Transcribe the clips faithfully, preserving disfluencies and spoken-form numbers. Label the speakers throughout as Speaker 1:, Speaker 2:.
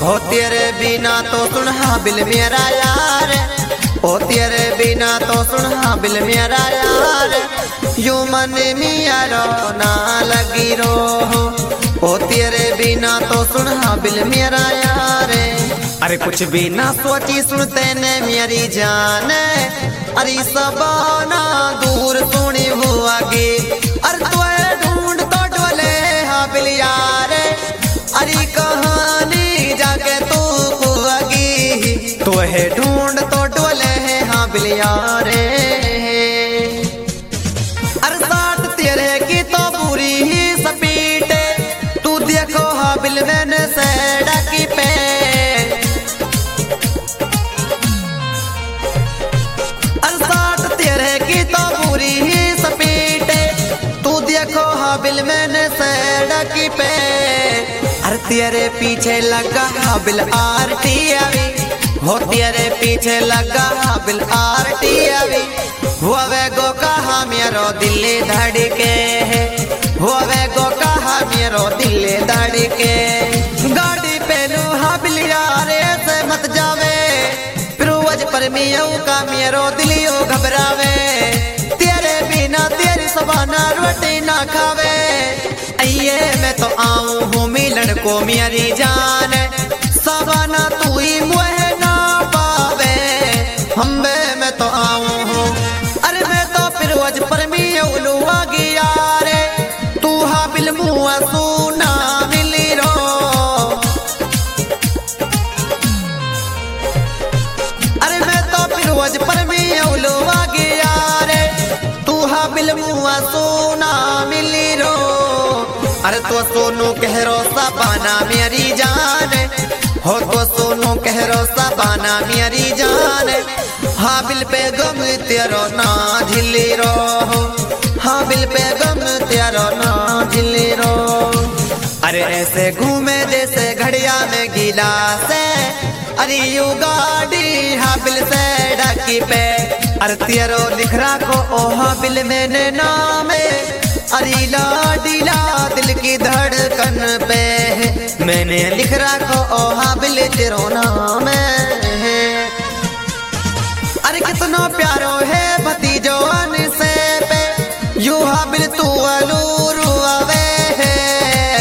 Speaker 1: हो तेरे बिना तो सुन हाबिल मेरा यार, हो तेरे बिना तो सुन हाबिल मेरा यार, यू मन मिया रो ना लगी रो, हो तेरे बिना तो सुन हाबिल मेरा यार। अरे कुछ भी ना सोची सुनते ने मेरी जान, अरे सबना दूर सुनी हुआ गे, अरे तो ढूंढ तो डोले हाबिल यार, अरे कहानी जाके तू कुआगी, तो है ढूंढ तो डोले हाबिल यार। अरे साथ तेरे की तो बुरी ही सपीटे, तू देखो हाबिल मैंने सेड़ा की पे, अरे साथ तेरे की तो बुरी ही सपीटे, तू देखो हाबिल मैंने सेड़ा की पे। अरे तेरे पीछे लगा हाबिल आरटीआई, हो तेरे पीछे लगा हाबिल आरटीआई, हुए गो कहा मेरो दिल धड़के, हुए गो कहा मेरो दिल धड़के, गाड़ी पे लू हाबिल यार से मत जावे, फिर वज पर मियाँ का मेरो दिलियो घबरावे, तेरे बिना तेरी सबाना रोटी ना खावे, ये मैं तो आऊं हूँ मिलन को मेरी जान, सबाना तू ही मुझे ना पावे, हम मैं तो आऊं हूँ, अरे मैं तो फिर वज पर मियाँ उलुआ गया रे, तू हाबिल मुआ सुना मिली रो, अरे मैं तो फिर वज पर मियाँ उलुआ गया रे, तू हाबिल मुआ सुना मिली रो। अरे तो सोनू कहरो सबाना मेरी जान, हो तो सोनू कहरो सबाना मेरी जान, हाबिल पे गम तेरो ना झिली रो, हाबिल पे गम तेरो ना झिली रो। अरे ऐसे घूमे जैसे घड़िया में गिलास, अरे यू गाड़ी हाबिल से ढकी पे, अरे तेरो लिख रखो ओ हाबिल मैंने नाम, अरे लाडीला दिल की धड़कन पे, मैंने लिख रखो ओ हाबिल तेरो नाम है। अरे कितना प्यारो है भतीजोन से पे, यू हाबिल तू अलूरू आवे है,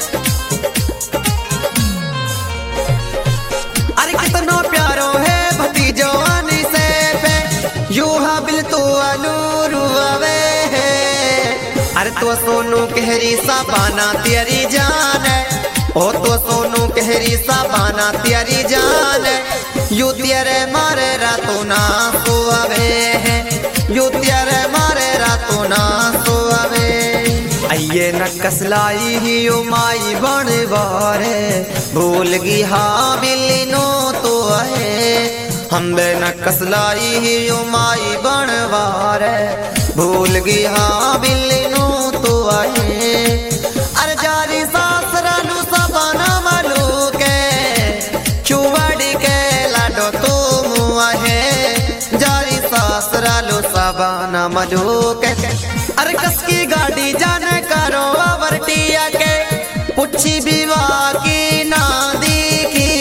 Speaker 1: अरे कितना प्यारो है भतीजोन से पे, यू हाबिल तू अलूरू आवे है। अरे तो सोनू कहरी सबाना तेरी जान, ओ तो सोनू कहरी सबाना तेरी जान, यू तेरे मारे रातों ना सोवे है, यू तेरे मारे रातों ना सोवे, आइए न कसलाई ही ओ माई बन बारे, भूल गई हाबिल नो तो है, हम न कसलाई ही ओ माई बन बारे, भूल गई हाबिल नो तो है। अरे जारी सासरा नु सबाना मलू के, चुवड़ी के लाडो तू मुआ है, जारी सासरा लो सबाना मलू के। अरे कसकी गाड़ी जाने करो आवरटिया के, पुच्छी विवाह की ना दिखी,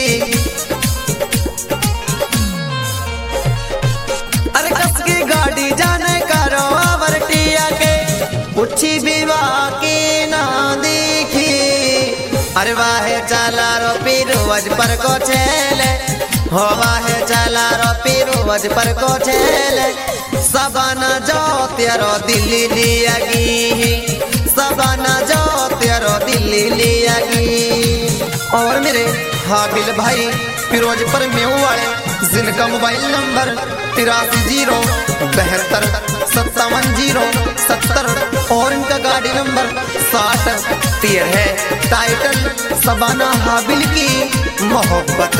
Speaker 1: अरे कसकी गाड़ी जाने करो आवरटिया के, पुच्छी विवाह की ना दिखी। अरे वाहे चला रो पीरू वज पर को छेले, हो वाहे चला रो पीरू वज पर को छेले, सबाना जो तेरो दिल्ली लियागी, सबाना जो तेरो दिल्ली लियागी। और मेरे हाबिल भाई फिरोजपुर में वाले, जिनका मोबाइल नंबर तिरासी जीरो बहत्तर सत्तावन जीरो सत्तर, और इनका गाड़ी नंबर साठ तेरह है, टाइटल सबाना हाबिल की मोहब्बत।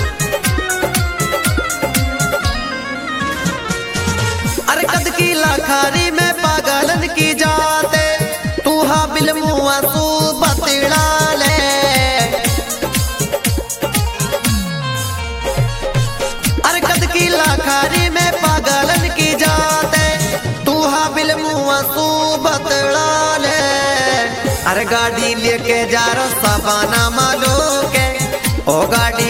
Speaker 1: अरे कद की लाखारी में पागलन की जाते, तू हाबिल मुआ तू बतड़ा ले, अरे कद की लाखारी में पागलन की जाते, तू हाबिल मुआ तू बतड़ा ले। अरे गाड़ी लेके जा रो सबाना मालो के,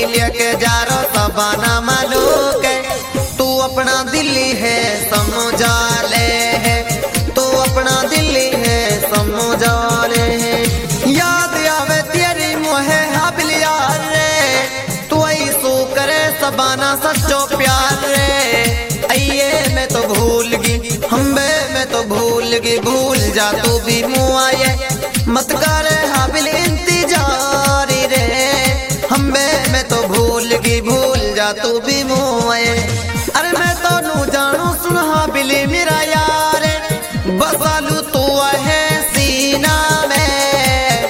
Speaker 1: लेके जा रो सबाना मालूक है। तू अपना दिल्ली है समझा ले है, तू अपना दिल्ली है समझा ले है। याद आवे तेरी मोहे हाबिल यार रे, तू ऐसो करे सबाना सच्चो प्यार रे। अये मैं तो भूल गई हम्बे मैं तो भूल गई, भूल जा तू भी मुआये मत करे हाबिल इंतजार रे। हम्बे मैं तो भूल गई भूल जा तू भी मुआये। अरे मैं तो नू जानू सुन हाबिल मेरा यार, बसालू तू है सीना में।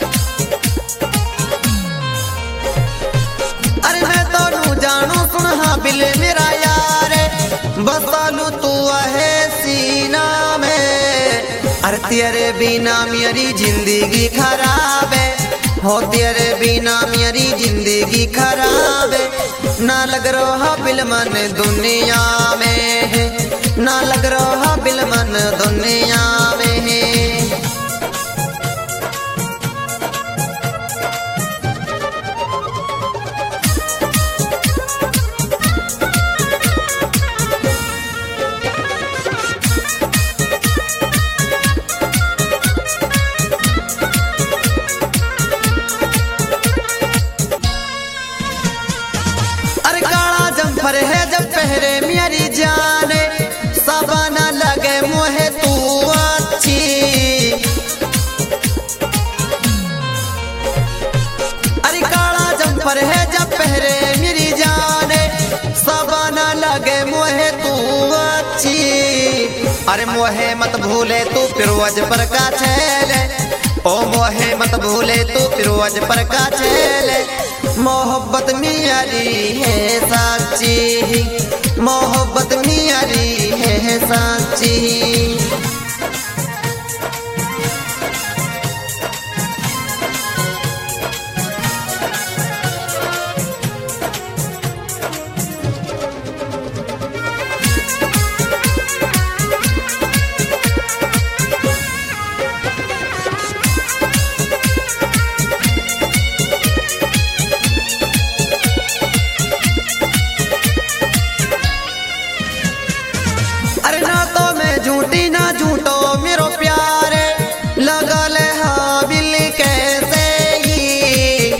Speaker 1: अरे मैं तो नू जानू सुन हाबिल मेरा यार, बसालू तू है सीना में। अरे तेरे बिना मेरी जिंदगी खराब है, हो तेरे बिना मेरी जिंदगी खराब है। ना लग रहा बिल मन दुनिया में है, ना लग रहा बिल मन दुनिया में है। पर है जब पहरे मेरी जाने सबाना लगे मुहे तू अच्छी। अरे काला जंफर है जब पहरे मेरी जाने सबाना लगे मुहे तू अच्छी। अरे मोहे मत भूले तू फिरोज पर का छेले, ओ मोहे मत भूले तू फिरोज पर का छेले। मोहब्बत मियारी है साची, मोहब्बत मियारी है साची। अरे ना तो मैं झूठी ना झूठो मेरो प्यार, लगा ले हाबिल कैसे ही।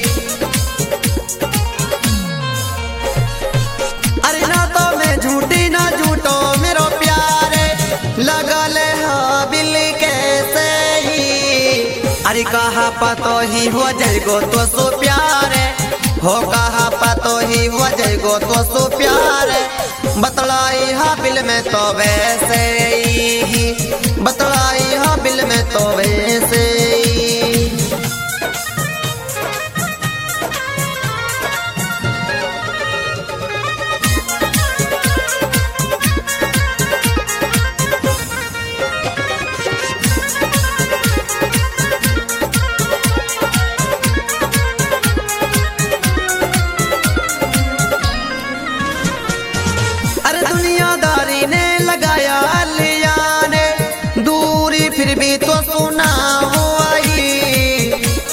Speaker 1: अरे ना तो मैं झूठी ना झूठो मेरो प्यार, लगा ले हाबिल कैसे ही। अरे कहा पातो ही हो जाएगो तो सो प्यार, हो कहा पातो ही हो जाएगो तो सो प्यार। बतलाई हाबिल में तो वैसे ही, बतलाई हाबिल में तो वैसे ही। अरे दुनियादारी ने लगाया लिया ने दूरी, फिर भी तो सुना हुआ ही।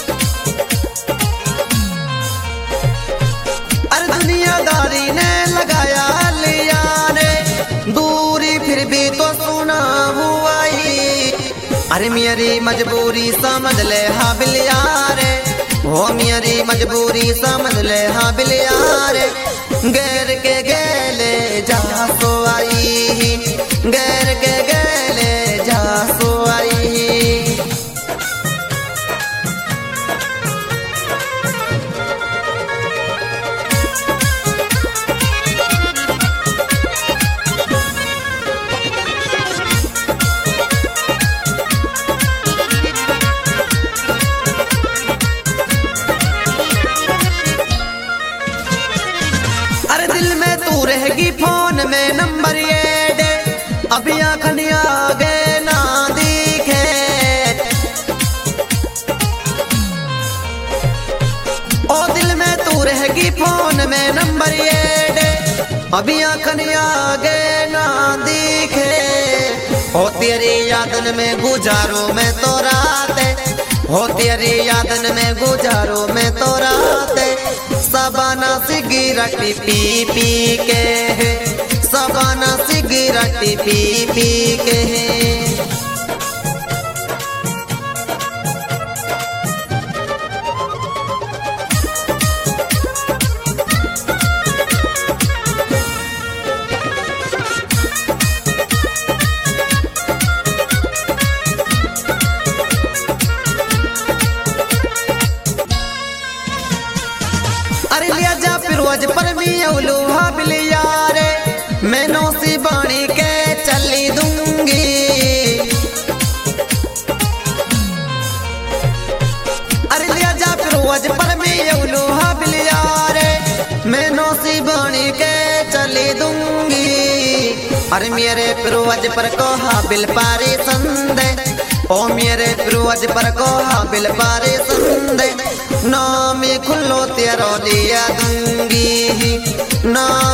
Speaker 1: अरे दुनियादारी ने लगाया लिया ने दूरी, फिर भी तो सुना हुआ ही। अरे मेरी मजबूरी समझ ले हाबिल यार, हो मेरी मजबूरी समझ ले हाबिल यार। गैर के गेले जा सो आई, गैर के गेले जा सो आई। अरे दिल में तू रहेगी फोन में नंबर ये दे, अभी आँखन आगे ना दिखे। ओ दिल में तू रहेगी फोन में नंबर ये दे, अभी आँखन आगे ना दिखे। ओ तेरी यादन में गुजारो मैं तो रात, हो तेरी यादन में गुजारो मैं तो रात। सबाना सिगरेट पी पी के, सबाना सिगरेट पी पी के। अरे लिया जा फिरोज पर भी लोहा बिलिया रे, मैं नौसी बाणी के चली दूंगी। अरे लिया जा फिरोज पर भी लोहा बिलिया रे, मैं नौसी बाणी के चली दूंगी। अरे मेरे फिरोज पर को हाबिल पारे संदे, ओ मेरे फिरोज पर को हाबिल पारे संदे, नाम खुल्लो तेरो लिया दूंगी, ना